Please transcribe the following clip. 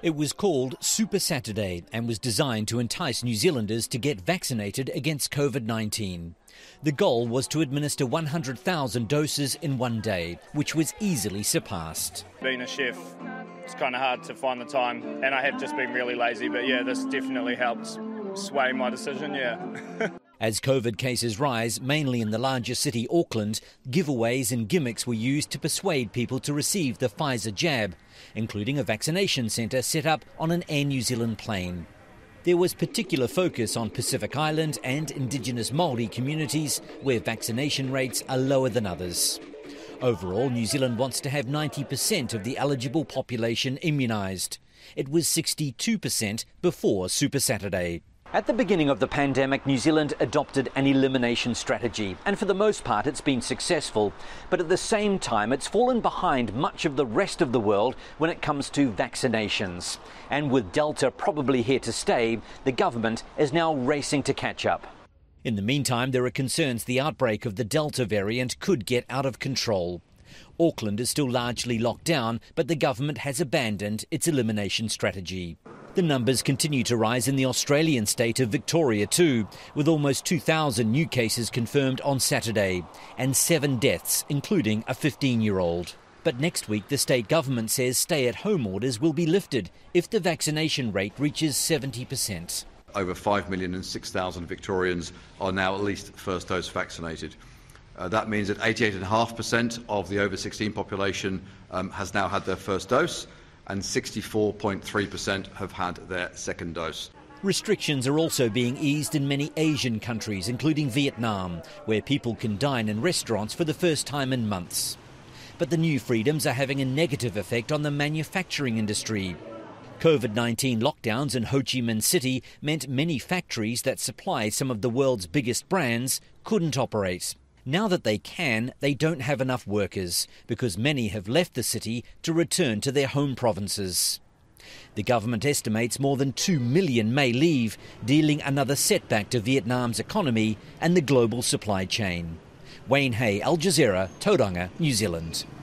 It was called Super Saturday and was designed to entice New Zealanders to get vaccinated against COVID-19. The goal was to administer 100,000 doses in one day, which was easily surpassed. Being a chef, it's kind of hard to find the time, and I have just been really lazy, but yeah, this definitely helps sway my decision, yeah. As COVID cases rise, mainly in the larger city Auckland, giveaways and gimmicks were used to persuade people to receive the Pfizer jab, including a vaccination centre set up on an Air New Zealand plane. There was particular focus on Pacific Island and Indigenous Māori communities, where vaccination rates are lower than others. Overall, New Zealand wants to have 90% of the eligible population immunised. It was 62% before Super Saturday. At the beginning of the pandemic, New Zealand adopted an elimination strategy, and for the most part it's been successful. But at the same time, it's fallen behind much of the rest of the world when it comes to vaccinations. And with Delta probably here to stay, the government is now racing to catch up. In the meantime, there are concerns the outbreak of the Delta variant could get out of control. Auckland is still largely locked down, but the government has abandoned its elimination strategy. The numbers continue to rise in the Australian state of Victoria too, with almost 2,000 new cases confirmed on Saturday and 7 deaths, including a 15-year-old. But next week the state government says stay-at-home orders will be lifted if the vaccination rate reaches 70%. Over 5,006,000 Victorians are now at least first dose vaccinated. That means that 88.5% of the over 16 population has now had their first dose, and 64.3% have had their second dose. Restrictions are also being eased in many Asian countries, including Vietnam, where people can dine in restaurants for the first time in months. But the new freedoms are having a negative effect on the manufacturing industry. COVID-19 lockdowns in Ho Chi Minh City meant many factories that supply some of the world's biggest brands couldn't operate. Now that they can, they don't have enough workers because many have left the city to return to their home provinces. The government estimates more than 2 million may leave, dealing another setback to Vietnam's economy and the global supply chain. Wayne Hay, Al Jazeera, Tauranga, New Zealand.